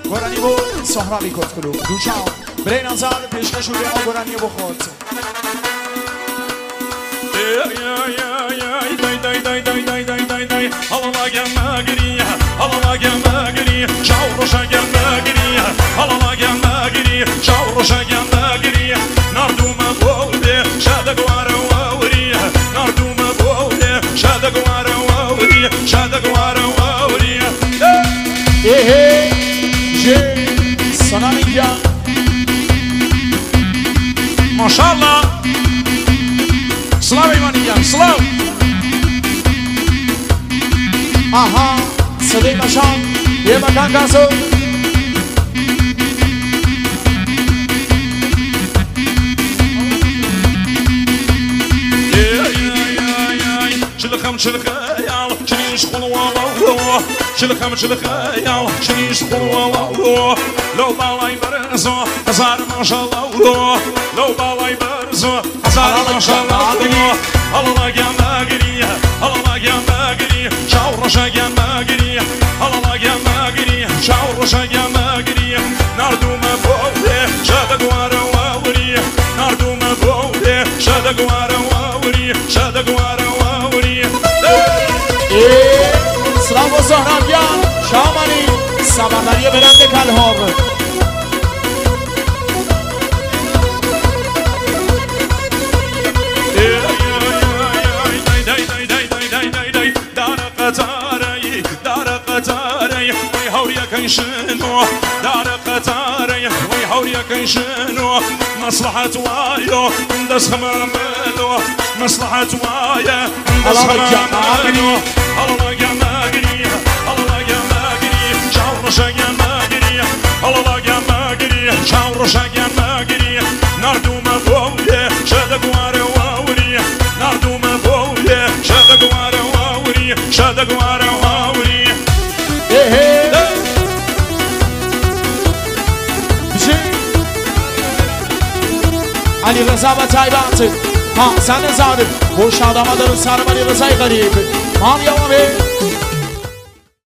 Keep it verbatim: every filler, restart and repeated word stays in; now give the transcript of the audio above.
گرانی بود سهرابی کت کلوب دوچام برای نظر پیشکش و بیا گرانی بخورد Halala gelme geriye, halala gelme geriye, çavroşa gelme geriye, halala gelme geriye, çavroşa gelme geriye, nardume bolde, şadak vara vavriye, nardume bolde, şadak vara vavriye, şadak vara vavriye. Ehe, je, sana ya. Maşallah. Slav imaniyam, slav. Aha, صدای مشان یه مکان گازو شلخم شلخيال شنيش خلوة شلخم شلخيال شنيش خلوة لو بالاي برزو هزار ما شاء الله لو بالاي برزو هزار ما شاء الله الله gelme geriye Allah gelme geriye çavroşa gelme geriye Allah gelme geriye çavroşa gelme geriye nardume bolde şadak vara vavriye nardume bolde şadak vara vavriye şadak vara vavriye سلام و زهرابیان شامانی سبندری برند کلهاب كنشنو دار قطاري وي حوريا كنشنو مصلحة وايو ندس خماملو مصلحة وايا ندس خماملو الله يا ماغري الله يا ماغري شاورشا يا ماغري الله يا ماغري شاورشا يا ماغري نردوما بولي شادق وارا واوري نردوما بولي شادق وارا واوري شادق وارا واوري علی رضا و تایبات ها زن زاده خوش آدم دارم سرم علی رضای غریب مان یا